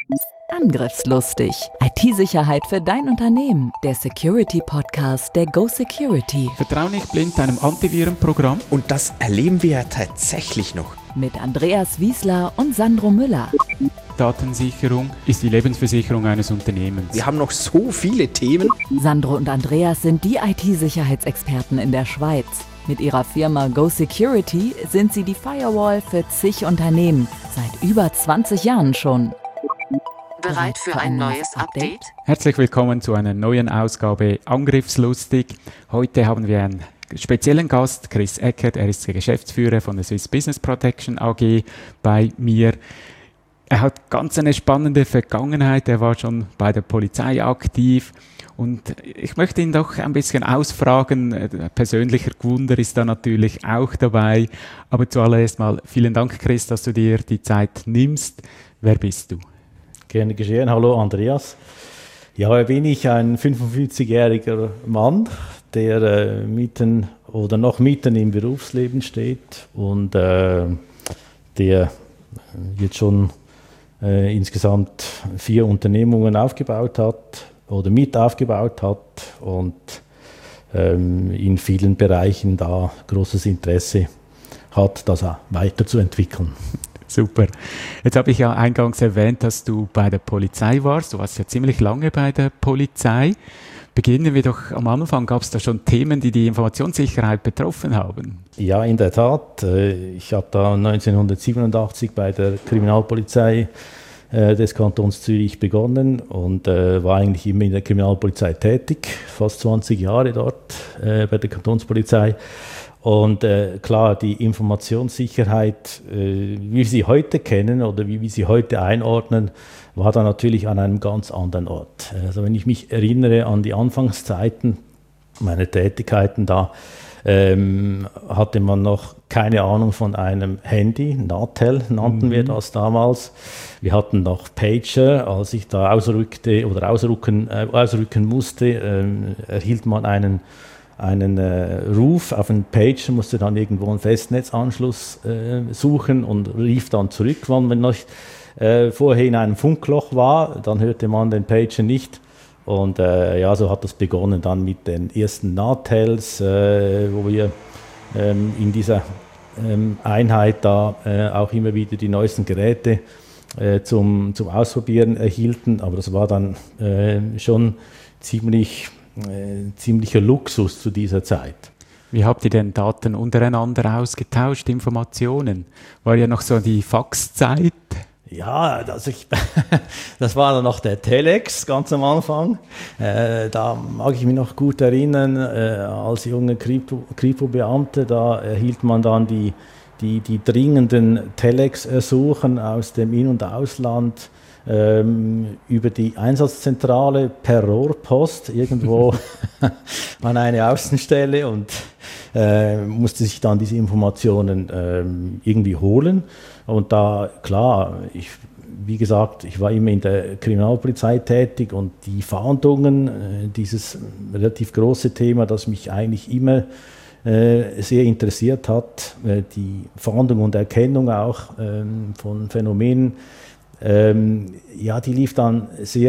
Angriffslustig. IT-Sicherheit für dein Unternehmen. Der Security-Podcast der Go Security. Vertrau nicht blind deinem Antivirenprogramm. Und das erleben wir ja tatsächlich noch. Mit Andreas Wiesler und Sandro Müller. Datensicherung ist die Lebensversicherung eines Unternehmens. Wir haben noch so viele Themen. Sandro und Andreas sind die IT-Sicherheitsexperten in der Schweiz. Mit ihrer Firma Go Security sind sie die Firewall für zig Unternehmen. Seit über 20 Jahren schon. Bereit für ein neues Update? Herzlich willkommen zu einer neuen Ausgabe Angriffslustig. Heute haben wir einen speziellen Gast, Chris Eckert. Er ist der Geschäftsführer von der Swiss Business Protection AG bei mir. Er hat ganz eine spannende Vergangenheit. Er war schon bei der Polizei aktiv. Und ich möchte ihn doch ein bisschen ausfragen. Persönlicher Gewunder ist da natürlich auch dabei. Aber zuallererst mal vielen Dank, Chris, dass du dir die Zeit nimmst. Wer bist du? Gerne geschehen. Hallo Andreas. Ja, wer bin ich? Ein 55-jähriger Mann, der noch mitten im Berufsleben steht und der jetzt schon insgesamt 4 Unternehmungen aufgebaut hat oder mit aufgebaut hat und in vielen Bereichen da großes Interesse hat, das auch weiterzuentwickeln. Super. Jetzt habe ich ja eingangs erwähnt, dass du bei der Polizei warst. Du warst ja ziemlich lange bei der Polizei. Beginnen wir doch am Anfang. Gab es da schon Themen, die die Informationssicherheit betroffen haben? Ja, in der Tat. Ich habe da 1987 bei der Kriminalpolizei des Kantons Zürich begonnen und war eigentlich immer in der Kriminalpolizei tätig, fast 20 Jahre dort bei der Kantonspolizei. Und klar, die Informationssicherheit, wie wir sie heute kennen oder wie wir sie heute einordnen, war da natürlich an einem ganz anderen Ort. Also wenn ich mich erinnere an die Anfangszeiten meiner Tätigkeiten da, hatte man noch keine Ahnung von einem Handy, Natel nannten wir das damals. Wir hatten noch Pager, als ich da ausrückte oder ausrücken musste, erhielt man einen Ruf auf einen Pager, musste dann irgendwo einen Festnetzanschluss suchen und rief dann zurück. Wenn man noch vorher in einem Funkloch war, dann hörte man den Pager nicht. Und so hat das begonnen dann mit den ersten Natels, wo wir in dieser Einheit da auch immer wieder die neuesten Geräte zum Ausprobieren erhielten. Aber das war dann schon ziemlicher Luxus zu dieser Zeit. Wie habt ihr denn Daten untereinander ausgetauscht, Informationen? War ja noch so die Faxzeit. Ja, das war dann noch der Telex ganz am Anfang. Da mag ich mich noch gut erinnern, als junger Kripo-Beamter, da erhielt man dann die dringenden Telex-Ersuchen aus dem In- und Ausland über die Einsatzzentrale per Rohrpost irgendwo an eine Außenstelle und musste sich dann diese Informationen irgendwie holen. Und da, klar, wie gesagt, ich war immer in der Kriminalpolizei tätig und die Fahndungen, dieses relativ große Thema, das mich eigentlich immer sehr interessiert hat, die Fahndung und Erkennung auch von Phänomenen, die lief dann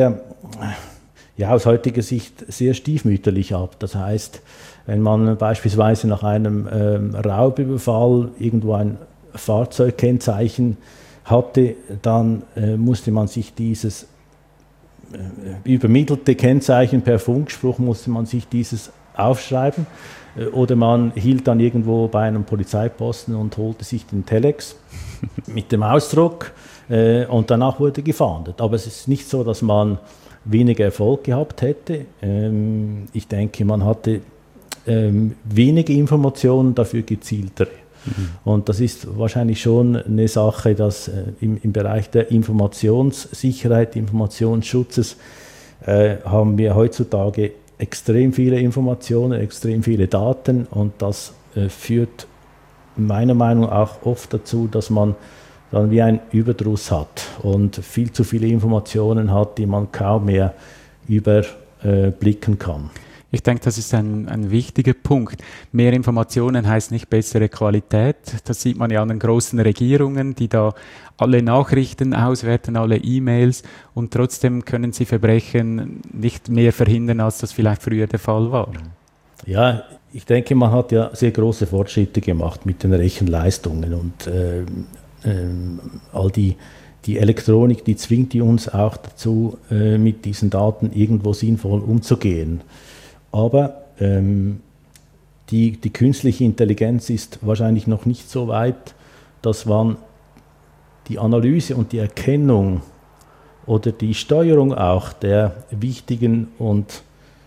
aus heutiger Sicht sehr stiefmütterlich ab. Das heißt, wenn man beispielsweise nach einem Raubüberfall irgendwo ein Fahrzeugkennzeichen hatte, dann musste man sich dieses übermittelte Kennzeichen per Funkspruch aufschreiben oder man hielt dann irgendwo bei einem Polizeiposten und holte sich den Telex mit dem Ausdruck und danach wurde gefahndet. Aber es ist nicht so, dass man weniger Erfolg gehabt hätte. Ich denke, man hatte wenige Informationen, dafür gezieltere. Und das ist wahrscheinlich schon eine Sache, dass im Bereich der Informationssicherheit, Informationsschutzes haben wir heutzutage extrem viele Informationen, extrem viele Daten und das führt meiner Meinung nach auch oft dazu, dass man dann wie einen Überdruss hat und viel zu viele Informationen hat, die man kaum mehr überblicken kann. Ich denke, das ist ein wichtiger Punkt. Mehr Informationen heißt nicht bessere Qualität. Das sieht man ja an den großen Regierungen, die da alle Nachrichten auswerten, alle E-Mails, und trotzdem können sie Verbrechen nicht mehr verhindern, als das vielleicht früher der Fall war. Ja, ich denke, man hat ja sehr große Fortschritte gemacht mit den Rechenleistungen und all die Elektronik, die zwingt uns auch dazu, mit diesen Daten irgendwo sinnvoll umzugehen. Aber die künstliche Intelligenz ist wahrscheinlich noch nicht so weit, dass man die Analyse und die Erkennung oder die Steuerung auch der wichtigen und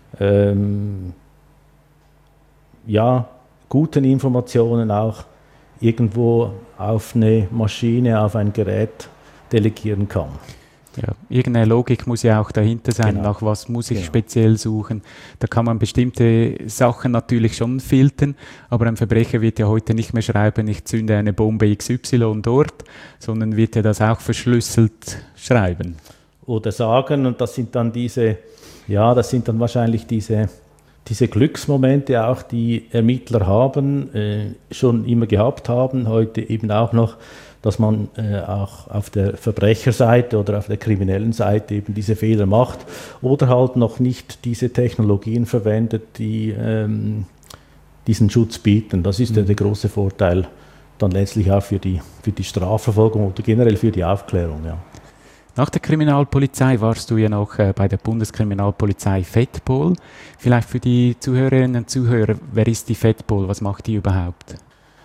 guten Informationen auch irgendwo auf eine Maschine, auf ein Gerät delegieren kann. Ja, irgendeine Logik muss ja auch dahinter sein, Genau. nach was muss ich speziell suchen. Da kann man bestimmte Sachen natürlich schon filtern, aber ein Verbrecher wird ja heute nicht mehr schreiben, ich zünde eine Bombe XY dort, sondern wird ja das auch verschlüsselt schreiben. Oder sagen, und das sind dann wahrscheinlich diese Glücksmomente auch, die Ermittler haben, schon immer gehabt haben, heute eben auch noch, dass man auch auf der Verbrecherseite oder auf der kriminellen Seite eben diese Fehler macht oder halt noch nicht diese Technologien verwendet, die diesen Schutz bieten. Das ist ja der große Vorteil dann letztlich auch für die Strafverfolgung oder generell für die Aufklärung. Ja. Nach der Kriminalpolizei warst du ja noch bei der Bundeskriminalpolizei FedPol. Vielleicht für die Zuhörerinnen und Zuhörer, wer ist die FedPol? Was macht die überhaupt?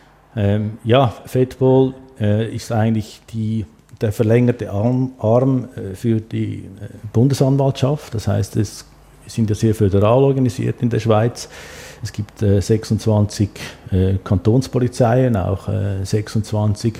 FedPol ist eigentlich der verlängerte Arm für die Bundesanwaltschaft. Das heißt, wir sind ja sehr föderal organisiert in der Schweiz. Es gibt 26 Kantonspolizeien, auch 26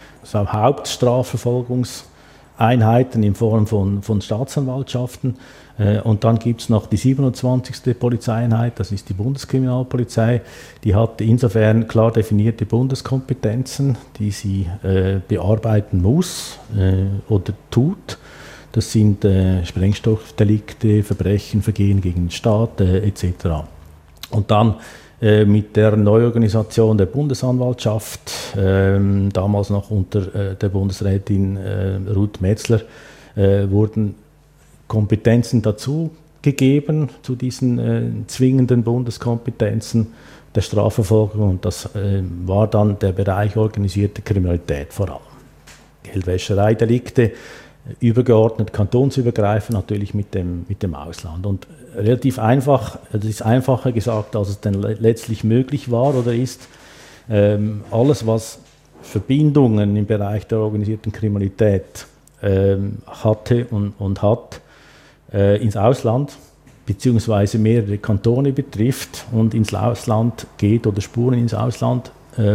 Hauptstrafverfolgungseinheiten in Form von Staatsanwaltschaften. Und dann gibt es noch die 27. Polizeieinheit, das ist die Bundeskriminalpolizei. Die hat insofern klar definierte Bundeskompetenzen, die sie bearbeiten muss oder tut. Das sind Sprengstoffdelikte, Verbrechen, Vergehen gegen den Staat etc. Und dann mit der Neuorganisation der Bundesanwaltschaft, damals noch unter der Bundesrätin Ruth Metzler, wurden Kompetenzen dazu gegeben, zu diesen zwingenden Bundeskompetenzen der Strafverfolgung, und das war dann der Bereich organisierte Kriminalität vor allem. Geldwäschereidelikte, übergeordnet, kantonsübergreifend natürlich mit dem Ausland. Und relativ einfach, das ist einfacher gesagt, als es dann letztlich möglich war oder ist, alles, was Verbindungen im Bereich der organisierten Kriminalität hatte und hat, ins Ausland beziehungsweise mehrere Kantone betrifft und ins Ausland geht oder Spuren ins Ausland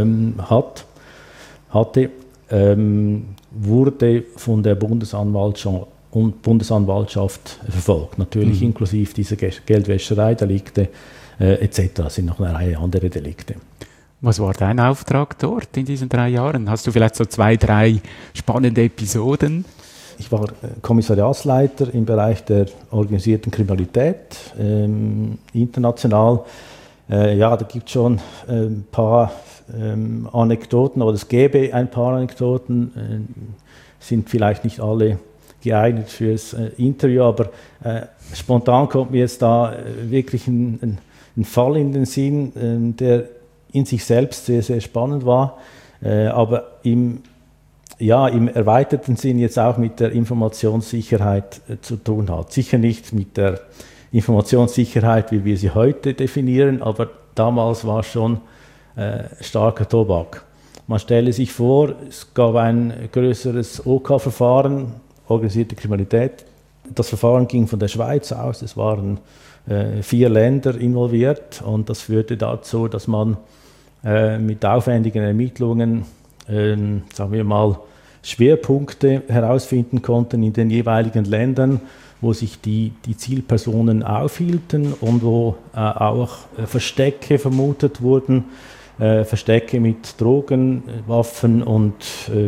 hatte, wurde von der Bundesanwaltschaft verfolgt. Natürlich inklusive dieser Geldwäschereidelikte etc. Es sind noch eine Reihe andere Delikte. Was war dein Auftrag dort in diesen 3 Jahren? Hast du vielleicht so 2, 3 spannende Episoden? Ich war Kommissariatsleiter im Bereich der organisierten Kriminalität, international. Da gibt es schon ein paar Anekdoten, oder es gäbe ein paar Anekdoten, sind vielleicht nicht alle geeignet fürs Interview, aber spontan kommt mir jetzt da wirklich ein Fall in den Sinn, der in sich selbst sehr, sehr spannend war, aber im erweiterten Sinn jetzt auch mit der Informationssicherheit zu tun hat. Sicher nicht mit der Informationssicherheit, wie wir sie heute definieren, aber damals war es schon starker Tobak. Man stelle sich vor, es gab ein größeres OK-Verfahren, organisierte Kriminalität. Das Verfahren ging von der Schweiz aus, es waren 4 Länder involviert, und das führte dazu, dass man mit aufwendigen Ermittlungen, sagen wir mal, Schwerpunkte herausfinden konnten in den jeweiligen Ländern, wo sich die Zielpersonen aufhielten und wo auch Verstecke vermutet wurden, Verstecke mit Drogen, Waffen, und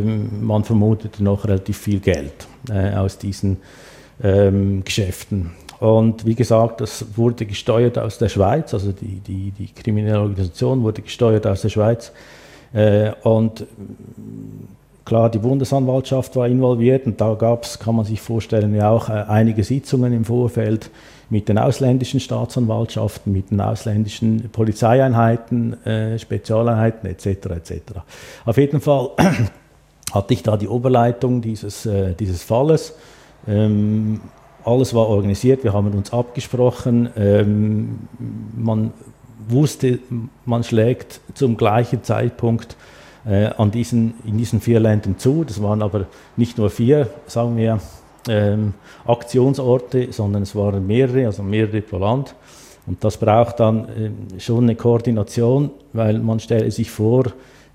man vermutete noch relativ viel Geld aus diesen Geschäften. Und wie gesagt, das wurde gesteuert aus der Schweiz, also die kriminelle Organisation wurde gesteuert aus der Schweiz. Und klar, die Bundesanwaltschaft war involviert und da gab es, kann man sich vorstellen, ja auch einige Sitzungen im Vorfeld mit den ausländischen Staatsanwaltschaften, mit den ausländischen Polizeieinheiten, Spezialeinheiten etc. etc. Auf jeden Fall hatte ich da die Oberleitung dieses Falles. Alles war organisiert, wir haben uns abgesprochen. Man wusste, man schlägt zum gleichen Zeitpunkt in diesen 4 Ländern zu. Das waren aber nicht nur 4, sagen wir, Aktionsorte, sondern es waren mehrere pro Land. Und das braucht dann schon eine Koordination, weil man stelle sich vor,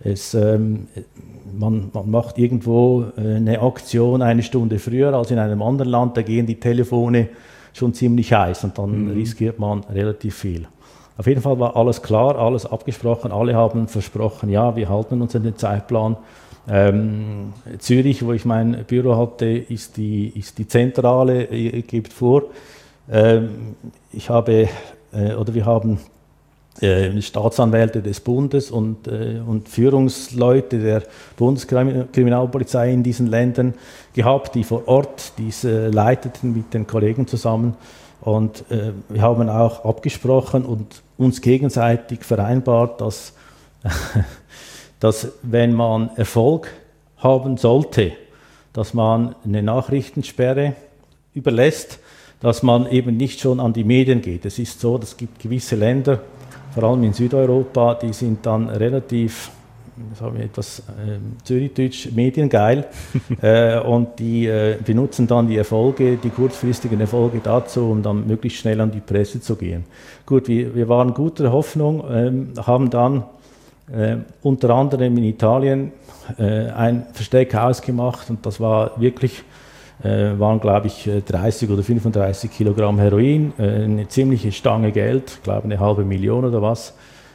man macht irgendwo eine Aktion 1 Stunde früher als in einem anderen Land, da gehen die Telefone schon ziemlich heiß und dann riskiert man relativ viel. Auf jeden Fall war alles klar, alles abgesprochen, alle haben versprochen, ja, wir halten uns an den Zeitplan. Zürich, wo ich mein Büro hatte, ist die Zentrale, gibt vor. Wir haben Staatsanwälte des Bundes und Führungsleute der Bundeskriminalpolizei in diesen Ländern gehabt, die vor Ort diese leiteten mit den Kollegen zusammen. Und wir haben auch abgesprochen und uns gegenseitig vereinbart, dass wenn man Erfolg haben sollte, dass man eine Nachrichtensperre überlässt, dass man eben nicht schon an die Medien geht. Es ist so, es gibt gewisse Länder, vor allem in Südeuropa, die sind dann relativ, sagen wir etwas Zürichdeutsch, mediengeil und die benutzen dann die kurzfristigen Erfolge dazu, um dann möglichst schnell an die Presse zu gehen. Gut, wir waren guter Hoffnung, haben dann unter anderem in Italien ein Versteck ausgemacht und das war wirklich, waren glaube ich 30 oder 35 Kilogramm Heroin, eine ziemliche Stange Geld, ich glaube 500.000 oder was.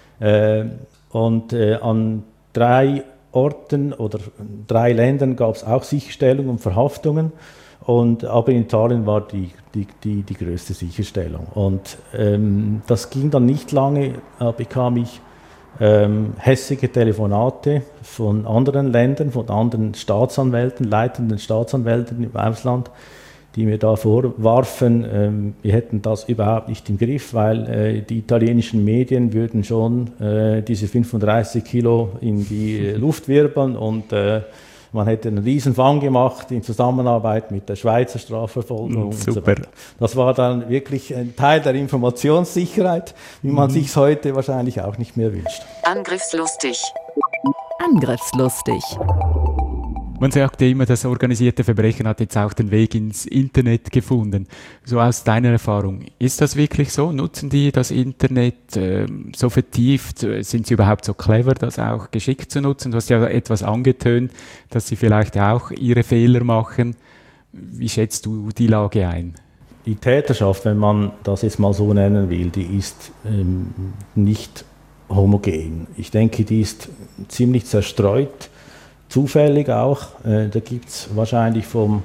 Und an 3 Orten oder 3 Ländern gab es auch Sicherstellung und Verhaftungen. Aber in Italien war die größte Sicherstellung. Und das ging dann nicht lange, bekam ich hässliche Telefonate von anderen Ländern, von anderen Staatsanwälten, leitenden Staatsanwälten im Ausland, die mir da vorwarfen, wir hätten das überhaupt nicht im Griff, weil die italienischen Medien würden schon diese 35 Kilo in die Luft wirbeln und man hätte einen Riesenfang gemacht in Zusammenarbeit mit der Schweizer Strafverfolgung. Super. Und so weiter. Das war dann wirklich ein Teil der Informationssicherheit, wie man sich heute wahrscheinlich auch nicht mehr wünscht. Angriffslustig. Angriffslustig. Man sagt ja immer, das organisierte Verbrechen hat jetzt auch den Weg ins Internet gefunden. So aus deiner Erfahrung, ist das wirklich so? Nutzen die das Internet so vertieft? Sind sie überhaupt so clever, das auch geschickt zu nutzen? Du hast ja etwas angetönt, dass sie vielleicht auch ihre Fehler machen. Wie schätzt du die Lage ein? Die Täterschaft, wenn man das jetzt mal so nennen will, die ist nicht homogen. Ich denke, die ist ziemlich zerstreut. Zufällig auch, da gibt es wahrscheinlich vom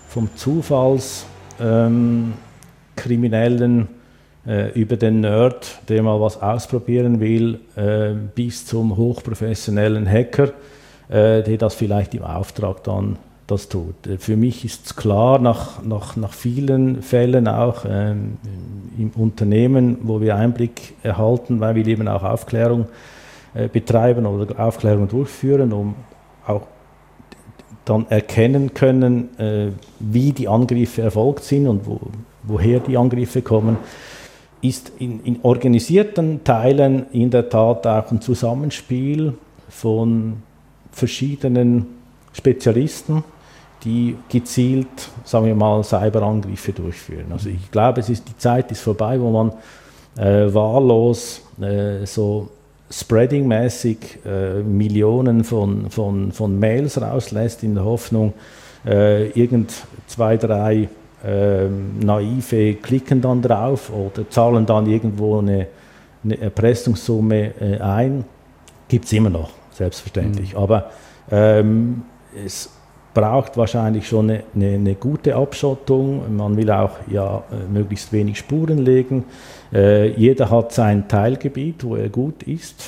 Zufallskriminellen über den Nerd, der mal was ausprobieren will, bis zum hochprofessionellen Hacker, der das vielleicht im Auftrag dann das tut. Für mich ist es klar, nach vielen Fällen auch im Unternehmen, wo wir Einblick erhalten, weil wir eben auch Aufklärung betreiben oder Aufklärung durchführen, um auch dann erkennen können, wie die Angriffe erfolgt sind und woher die Angriffe kommen, ist in organisierten Teilen in der Tat auch ein Zusammenspiel von verschiedenen Spezialisten, die gezielt, sagen wir mal, Cyberangriffe durchführen. Also ich glaube, die Zeit ist vorbei, wo man wahllos so spreading-mäßig Millionen von Mails rauslässt, in der Hoffnung, 2, 3 Naive klicken dann drauf oder zahlen dann irgendwo eine Erpressungssumme ein. Gibt es immer noch, selbstverständlich. Aber braucht wahrscheinlich schon eine gute Abschottung. Man will auch möglichst wenig Spuren legen. Jeder hat sein Teilgebiet, wo er gut ist.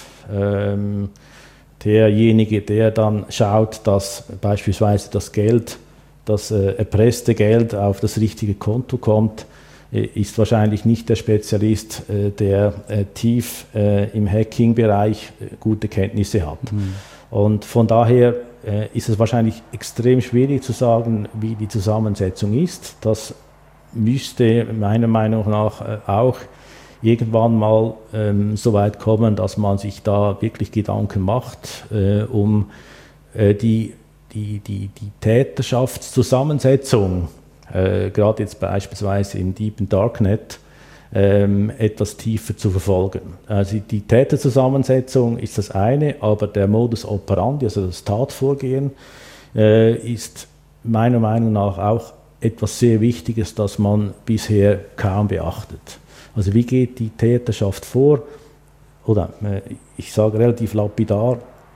Derjenige, der dann schaut, dass beispielsweise das erpresste Geld auf das richtige Konto kommt, ist wahrscheinlich nicht der Spezialist, der tief im Hacking-Bereich gute Kenntnisse hat. Und von daher ist es wahrscheinlich extrem schwierig zu sagen, wie die Zusammensetzung ist. Das müsste meiner Meinung nach auch irgendwann mal so weit kommen, dass man sich da wirklich Gedanken macht, um die Täterschaftszusammensetzung, gerade jetzt beispielsweise im Deep Darknet, etwas tiefer zu verfolgen. Also die Täterzusammensetzung ist das eine, aber der Modus operandi, also das Tatvorgehen, ist meiner Meinung nach auch etwas sehr Wichtiges, das man bisher kaum beachtet. Also wie geht die Täterschaft vor? Oder ich sage relativ lapidar,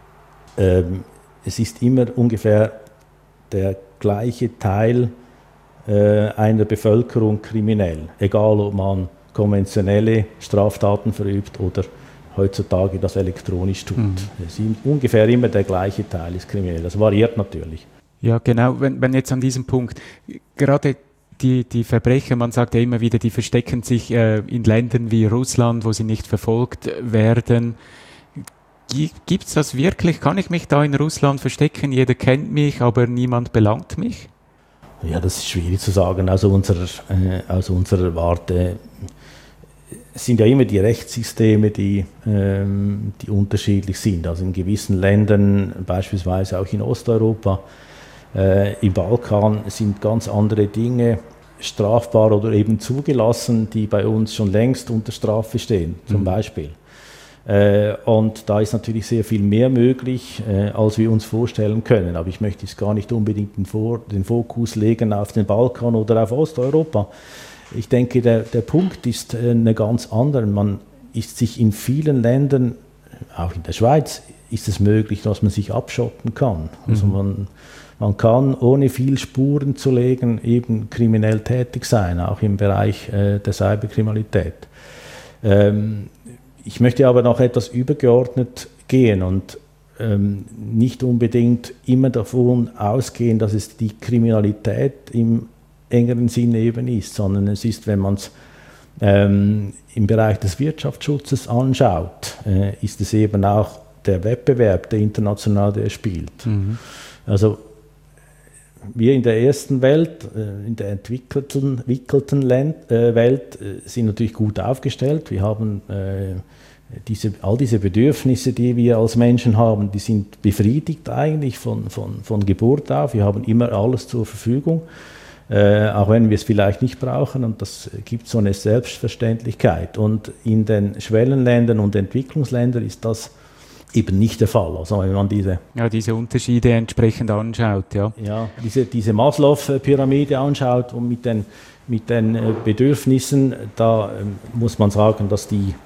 es ist immer ungefähr der gleiche Teil einer Bevölkerung kriminell, egal ob man konventionelle Straftaten verübt oder heutzutage das elektronisch tut. Es ist ungefähr immer der gleiche Teil ist kriminell. Das variiert natürlich. Ja, genau. Wenn jetzt an diesem Punkt gerade die Verbrecher, man sagt ja immer wieder, die verstecken sich in Ländern wie Russland, wo sie nicht verfolgt werden. Gibt es das wirklich? Kann ich mich da in Russland verstecken? Jeder kennt mich, aber niemand belangt mich? Ja, das ist schwierig zu sagen. Aus unserer Warte sind ja immer die Rechtssysteme, die unterschiedlich sind. Also in gewissen Ländern, beispielsweise auch in Osteuropa, im Balkan, sind ganz andere Dinge strafbar oder eben zugelassen, die bei uns schon längst unter Strafe stehen, zum Beispiel. Und da ist natürlich sehr viel mehr möglich, als wir uns vorstellen können. Aber ich möchte jetzt gar nicht unbedingt den Fokus legen auf den Balkan oder auf Osteuropa. Ich denke, der Punkt ist eine ganz andere. Man ist sich in vielen Ländern, auch in der Schweiz, ist es möglich, dass man sich abschotten kann. Also man kann, ohne viel Spuren zu legen, eben kriminell tätig sein, auch im Bereich der Cyberkriminalität. Ich möchte aber noch etwas übergeordnet gehen und nicht unbedingt immer davon ausgehen, dass es die Kriminalität im engeren Sinne eben ist, sondern es ist, wenn man es im Bereich des Wirtschaftsschutzes anschaut, ist es eben auch der Wettbewerb, der international der spielt. Also wir in der ersten Welt, in der entwickelten Welt, sind natürlich gut aufgestellt. Wir haben all diese Bedürfnisse, die wir als Menschen haben, die sind befriedigt eigentlich von Geburt auf. Wir haben immer alles zur Verfügung, auch wenn wir es vielleicht nicht brauchen. Und das gibt so eine Selbstverständlichkeit. Und in den Schwellenländern und Entwicklungsländern ist das eben nicht der Fall. Also wenn man diese Unterschiede entsprechend anschaut. Ja, diese Maslow-Pyramide anschaut und mit den Bedürfnissen, da muss man sagen, dass die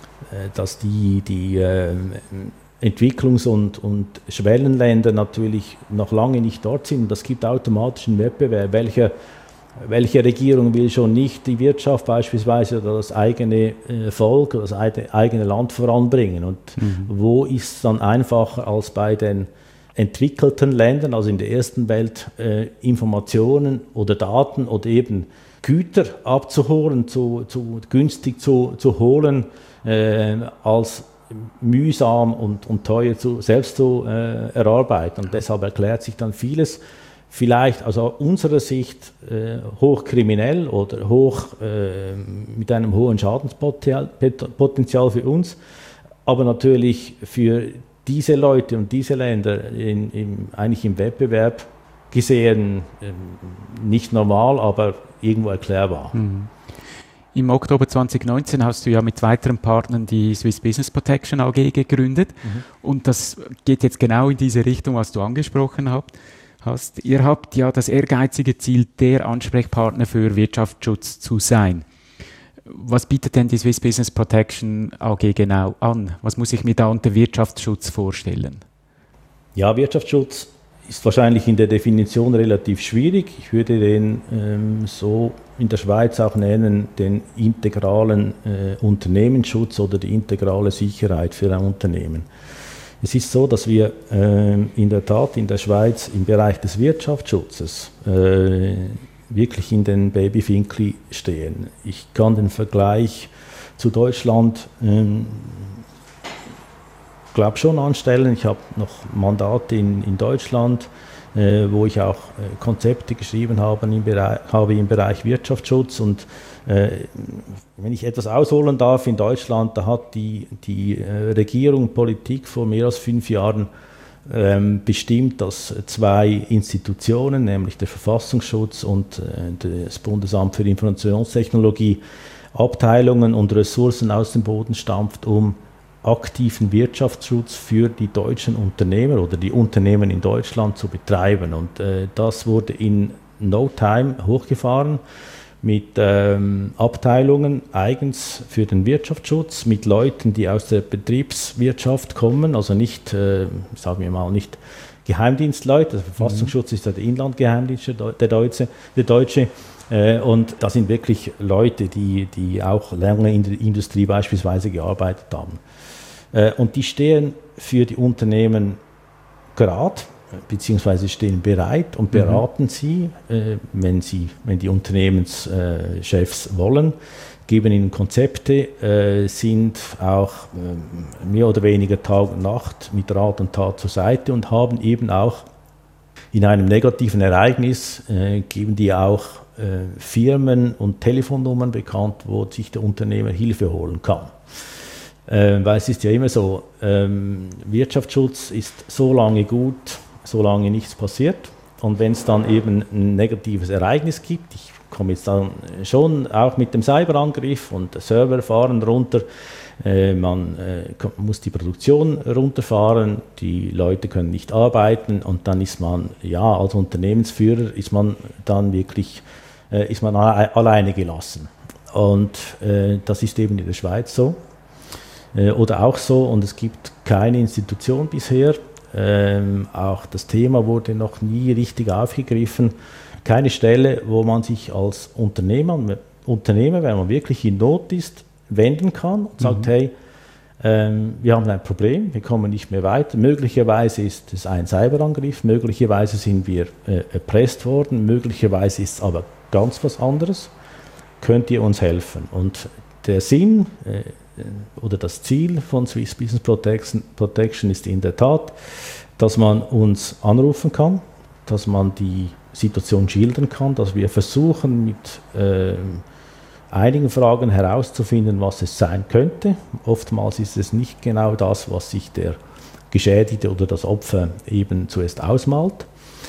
Entwicklungs- und Schwellenländer natürlich noch lange nicht dort sind. Das gibt automatisch einen Wettbewerb. Welche Regierung will schon nicht die Wirtschaft beispielsweise oder das eigene Volk oder das eigene Land voranbringen? Und wo ist es dann einfacher als bei den entwickelten Ländern, also in der ersten Welt, Informationen oder Daten oder eben Güter abzuholen, günstig zu holen, als mühsam und teuer selbst zu erarbeiten. Und deshalb erklärt sich dann vieles vielleicht aus unserer Sicht hochkriminell oder mit einem hohen Schadenspotenzial für uns, aber natürlich für diese Leute und diese Länder eigentlich im Wettbewerb gesehen nicht normal, aber irgendwo erklärbar. Im Oktober 2019 hast du ja mit weiteren Partnern die Swiss Business Protection AG gegründet und das geht jetzt genau in diese Richtung, was du angesprochen hast. Ihr habt ja das ehrgeizige Ziel, der Ansprechpartner für Wirtschaftsschutz zu sein. Was bietet denn die Swiss Business Protection AG genau an? Was muss ich mir da unter Wirtschaftsschutz vorstellen? Ja, Wirtschaftsschutz ist wahrscheinlich in der Definition relativ schwierig. Ich würde den so in der Schweiz auch nennen, den integralen Unternehmensschutz oder die integrale Sicherheit für ein Unternehmen. Es ist so, dass wir in der Tat in der Schweiz im Bereich des Wirtschaftsschutzes wirklich in den Babyfinkli stehen. Ich kann den Vergleich zu Deutschland glaube schon anstellen. Ich habe noch Mandate in Deutschland, wo ich auch Konzepte geschrieben habe im Bereich Wirtschaftsschutz. Und wenn ich etwas ausholen darf, in Deutschland, da hat die Regierung, Politik vor mehr als 5 Jahren bestimmt, dass 2 Institutionen, nämlich der Verfassungsschutz und das Bundesamt für Informationstechnologie, Abteilungen und Ressourcen aus dem Boden stampft, um aktiven Wirtschaftsschutz für die deutschen Unternehmer oder die Unternehmen in Deutschland zu betreiben. Und das wurde in no time hochgefahren mit Abteilungen eigens für den Wirtschaftsschutz, mit Leuten, die aus der Betriebswirtschaft kommen, also nicht, sagen wir mal, nicht Geheimdienstleute. Der Verfassungsschutz ist ja der Inlandgeheimdienst, der deutsche. Und das sind wirklich Leute, die auch lange in der Industrie beispielsweise gearbeitet haben. Und die stehen für die Unternehmen gerad, beziehungsweise stehen bereit und beraten sie, wenn die Unternehmenschefs wollen, geben ihnen Konzepte, sind auch mehr oder weniger Tag und Nacht mit Rat und Tat zur Seite und haben eben auch in einem negativen Ereignis, geben die auch Firmen und Telefonnummern bekannt, wo sich der Unternehmer Hilfe holen kann. Weil es ist ja immer so, Wirtschaftsschutz ist so lange gut, solange nichts passiert. Und wenn es dann eben ein negatives Ereignis gibt, ich komme jetzt dann schon auch mit dem Cyberangriff und Server fahren runter, man muss die Produktion runterfahren, die Leute können nicht arbeiten und dann ist man, ja, als Unternehmensführer ist man dann wirklich alleine gelassen. Und das ist eben in der Schweiz so. Oder auch so, und es gibt keine Institution bisher, auch das Thema wurde noch nie richtig aufgegriffen, keine Stelle, wo man sich als Unternehmer, wenn man wirklich in Not ist, wenden kann und sagt, hey, wir haben ein Problem, wir kommen nicht mehr weiter, möglicherweise ist es ein Cyberangriff, möglicherweise sind wir erpresst worden, möglicherweise ist es aber ganz was anderes, könnt ihr uns helfen? Und der Sinn oder das Ziel von Swiss Business Protection ist in der Tat, dass man uns anrufen kann, dass man die Situation schildern kann, dass wir versuchen mit einigen Fragen herauszufinden, was es sein könnte. Oftmals ist es nicht genau das, was sich der Geschädigte oder das Opfer eben zuerst ausmalt.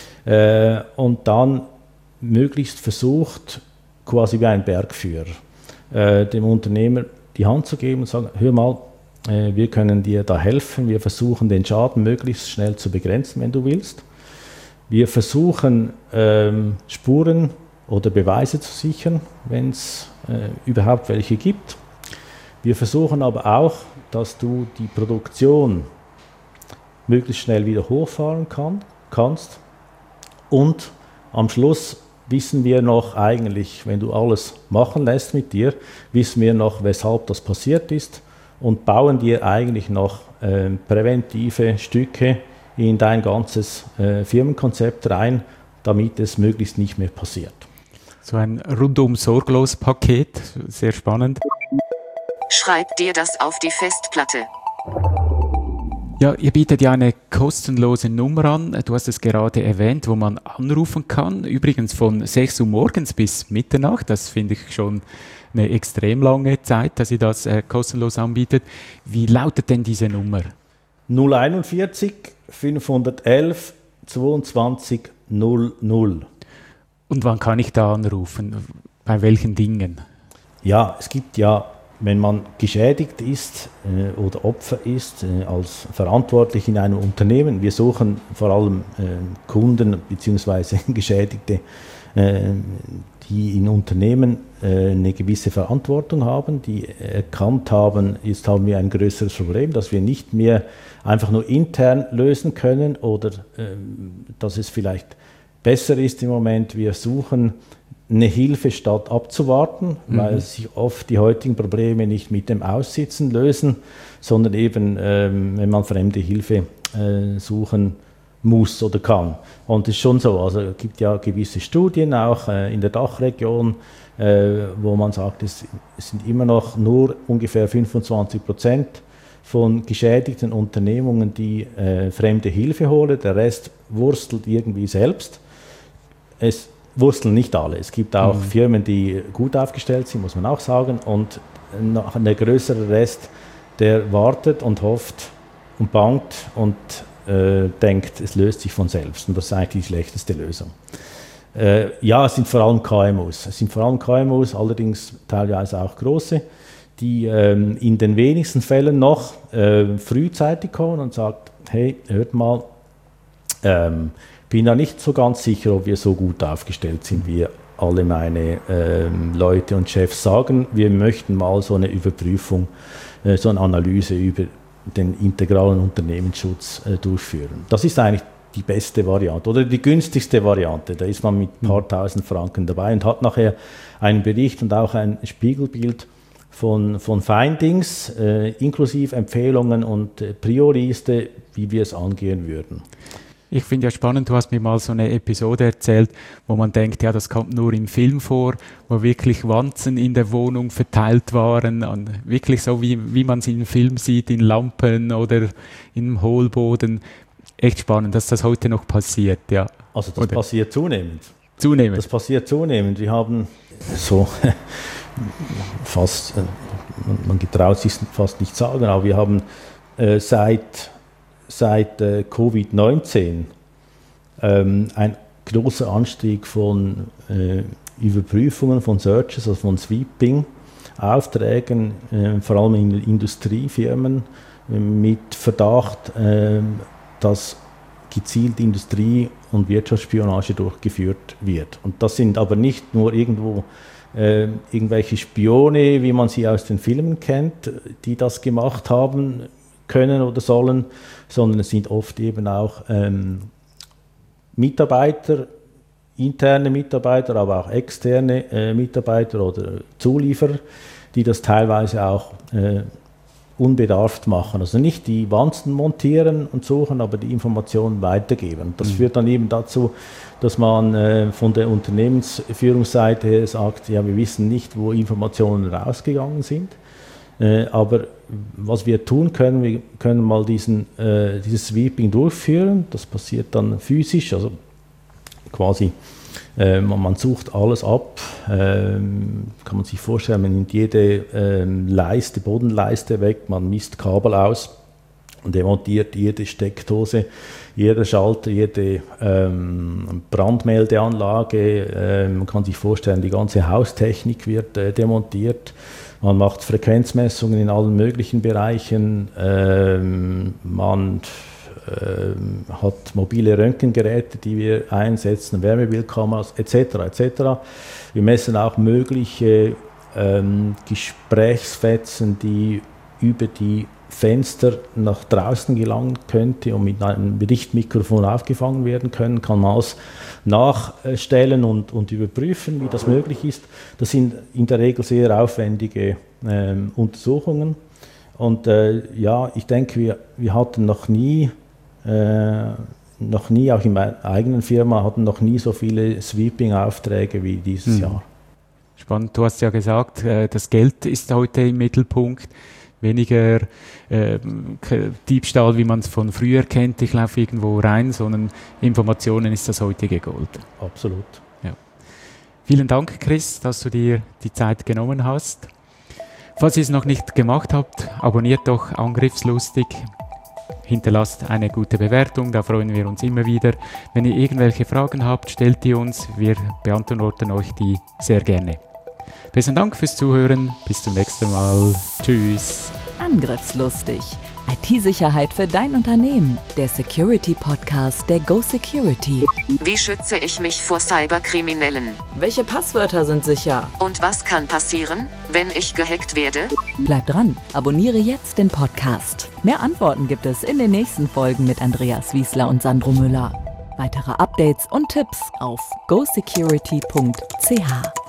Und dann möglichst versucht, quasi wie ein Bergführer, dem Unternehmer die Hand zu geben und sagen, hör mal, wir können dir da helfen, wir versuchen den Schaden möglichst schnell zu begrenzen, wenn du willst. Wir versuchen Spuren oder Beweise zu sichern, wenn es überhaupt welche gibt. Wir versuchen aber auch, dass du die Produktion möglichst schnell wieder hochfahren kannst. Und am Schluss wissen wir noch eigentlich, wenn du alles machen lässt mit dir, wissen wir noch, weshalb das passiert ist und bauen dir eigentlich noch präventive Stücke in dein ganzes Firmenkonzept rein, damit es möglichst nicht mehr passiert. So ein rundum sorglos Paket, sehr spannend. Schreib dir das auf die Festplatte. Ja, ihr bietet ja eine kostenlose Nummer an. Du hast es gerade erwähnt, wo man anrufen kann. Übrigens von 6 Uhr morgens bis Mitternacht. Das finde ich schon eine extrem lange Zeit, dass ihr das kostenlos anbietet. Wie lautet denn diese Nummer? 041 511 22 00. Und wann kann ich da anrufen? Bei welchen Dingen? Ja, es gibt ja, wenn man geschädigt ist oder Opfer ist, als verantwortlich in einem Unternehmen, wir suchen vor allem Kunden bzw. Geschädigte, die in Unternehmen eine gewisse Verantwortung haben, die erkannt haben, jetzt haben wir ein größeres Problem, das wir nicht mehr einfach nur intern lösen können oder dass es vielleicht besser ist im Moment, wir suchen eine Hilfe statt abzuwarten, weil sich oft die heutigen Probleme nicht mit dem Aussitzen lösen, sondern eben, wenn man fremde Hilfe suchen muss oder kann. Und es ist schon so, also es gibt ja gewisse Studien auch in der Dachregion, wo man sagt, es sind immer noch nur ungefähr 25% von geschädigten Unternehmungen, die fremde Hilfe holen. Der Rest wurstelt irgendwie selbst. Es wursteln nicht alle. Es gibt auch Firmen, die gut aufgestellt sind, muss man auch sagen. Und noch ein größerer Rest, der wartet und hofft und bangt und denkt, es löst sich von selbst. Und das ist eigentlich die schlechteste Lösung. Ja, es sind vor allem KMUs. Es sind vor allem KMUs, allerdings teilweise auch große, die in den wenigsten Fällen noch frühzeitig kommen und sagen, hey, hört mal, bin da nicht so ganz sicher, ob wir so gut aufgestellt sind, wie alle meine Leute und Chefs sagen. Wir möchten mal so eine Überprüfung, so eine Analyse über den integralen Unternehmensschutz durchführen. Das ist eigentlich die beste Variante oder die günstigste Variante. Da ist man mit ein paar tausend Franken dabei und hat nachher einen Bericht und auch ein Spiegelbild von Findings, inklusive Empfehlungen und Priorliste, wie wir es angehen würden. Ich finde ja spannend, du hast mir mal so eine Episode erzählt, wo man denkt, ja, das kommt nur im Film vor, wo wirklich Wanzen in der Wohnung verteilt waren, und wirklich so, wie man es im Film sieht, in Lampen oder im Hohlboden. Echt spannend, dass das heute noch passiert, ja. Also das passiert zunehmend. Zunehmend? Das passiert zunehmend. Wir haben so fast, man getraut sich fast nicht sagen, aber wir haben seit Covid-19 ein großer Anstieg von Überprüfungen, von Searches, also von Sweeping-Aufträgen, vor allem in Industriefirmen, mit Verdacht, dass gezielt Industrie- und Wirtschaftsspionage durchgeführt wird. Und das sind aber nicht nur irgendwelche Spione, wie man sie aus den Filmen kennt, die das gemacht haben können oder sollen, sondern es sind oft eben auch Mitarbeiter, interne Mitarbeiter, aber auch externe Mitarbeiter oder Zulieferer, die das teilweise auch unbedarft machen. Also nicht die Wanzen montieren und suchen, aber die Informationen weitergeben. Das führt dann eben dazu, dass man von der Unternehmensführungsseite her sagt, ja, wir wissen nicht, wo Informationen rausgegangen sind. Aber was wir tun können, wir können mal dieses Sweeping durchführen. Das passiert dann physisch, also quasi man sucht alles ab. Kann man sich vorstellen, man nimmt jede Leiste, Bodenleiste weg, man misst Kabel aus und demontiert jede Steckdose, jeder Schalter, jede Brandmeldeanlage. Man kann sich vorstellen, die ganze Haustechnik wird demontiert. Man macht Frequenzmessungen in allen möglichen Bereichen, man hat mobile Röntgengeräte, die wir einsetzen, Wärmebildkameras etc. etc. Wir messen auch mögliche Gesprächsfetzen, die über die Fenster nach draußen gelangen könnte und mit einem Richtmikrofon aufgefangen werden können, kann man es nachstellen und überprüfen, wie das möglich ist. Das sind in der Regel sehr aufwendige Untersuchungen. Und ja, ich denke, wir hatten noch nie, auch in meiner eigenen Firma, hatten noch nie so viele Sweeping-Aufträge wie dieses Jahr. Spannend, du hast ja gesagt, das Geld ist heute im Mittelpunkt. Weniger Diebstahl, wie man es von früher kennt, ich laufe irgendwo rein, sondern Informationen ist das heutige Gold. Absolut. Ja. Vielen Dank, Chris, dass du dir die Zeit genommen hast. Falls ihr es noch nicht gemacht habt, abonniert doch Angriffslustig, hinterlasst eine gute Bewertung, da freuen wir uns immer wieder. Wenn ihr irgendwelche Fragen habt, stellt die uns, wir beantworten euch die sehr gerne. Besten Dank fürs Zuhören. Bis zum nächsten Mal. Tschüss. Angriffslustig. IT-Sicherheit für dein Unternehmen. Der Security-Podcast der Go Security. Wie schütze ich mich vor Cyberkriminellen? Welche Passwörter sind sicher? Und was kann passieren, wenn ich gehackt werde? Bleib dran, abonniere jetzt den Podcast. Mehr Antworten gibt es in den nächsten Folgen mit Andreas Wiesler und Sandro Müller. Weitere Updates und Tipps auf gosecurity.ch.